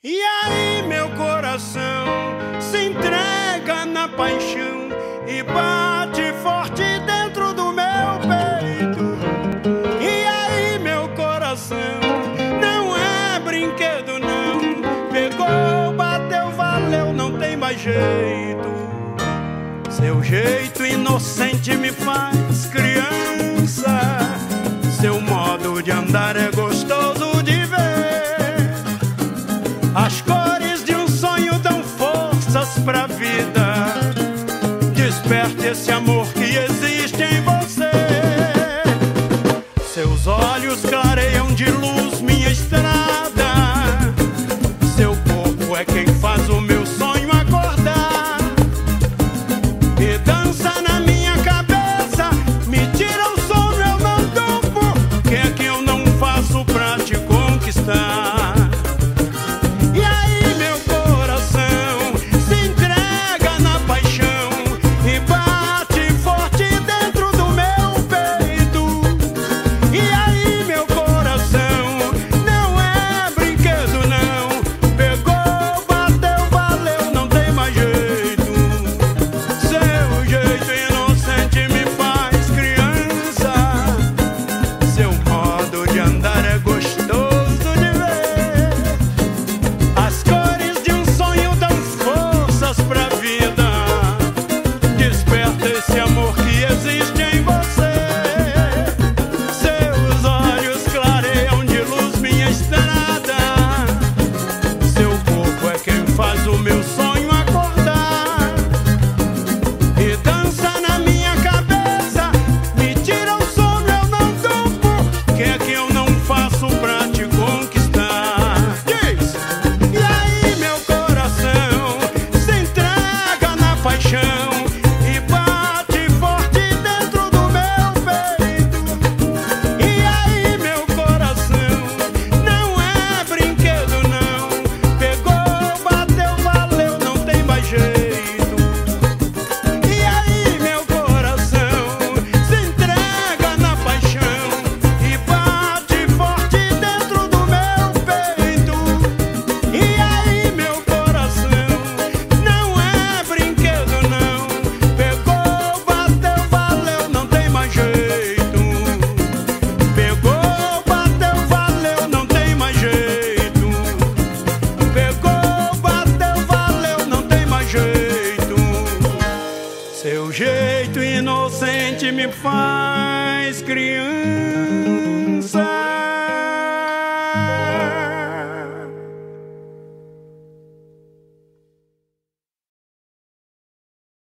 E aí meu coração se entrega na paixão e bate forte dentro do meu peito. E aí meu coração não é brinquedo não, pegou, bateu, valeu, não tem mais jeito. Seu jeito inocente me faz criança, seu modo de andar é gostoso de ver. As cores de um sonho dão forças pra vida, desperte esse amor que existe em você. Seus olhos clareiam de luz minha estrada, seu corpo é quem faz o meu sonho acordar. E dança na minha cabeça, me tira o sono, eu não durmo. Que é que eu não faço pra te conquistar? Seu jeito inocente me faz criança.